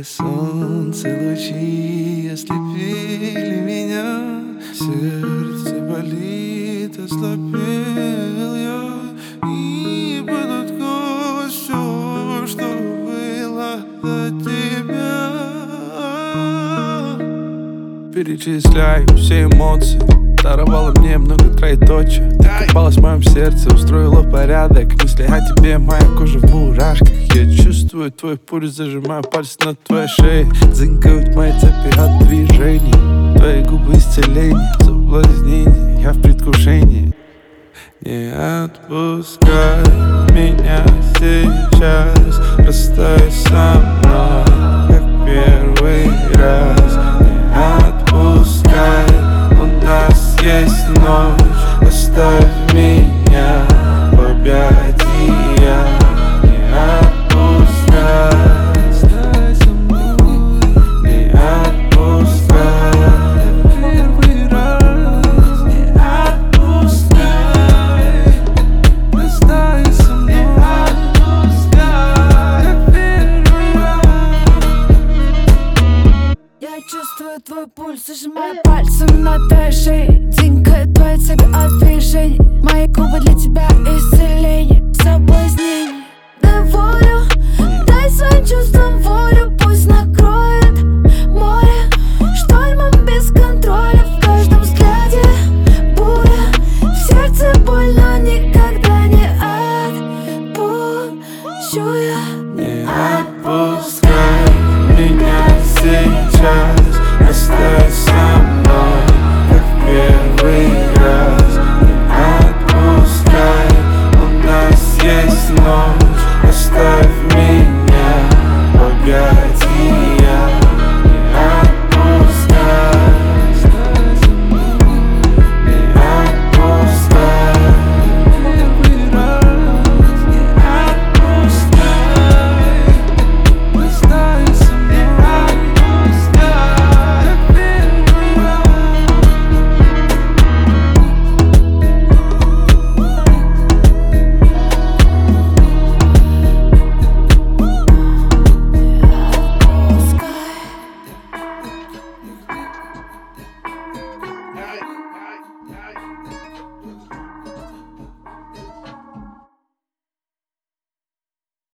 солнце лучи ослепили меня, сердце болит, ослабел я, и подоткнулось все, что было до тебя. Перечисляю все эмоции, даровала мне много троеточия. Копалась в моем сердце, устроила порядок. Мысли о тебе, моя кожа в мурашках. Я чувствую твой пульс, зажимаю пальцы на твоей шее. Дзынькают мои цепи от движений. Твои губы исцеление, соблазнение, я в предвкушении. Не отпускай меня сейчас, расстаюсь со мной, как первый раз. Не отпускай, у нас есть ночь.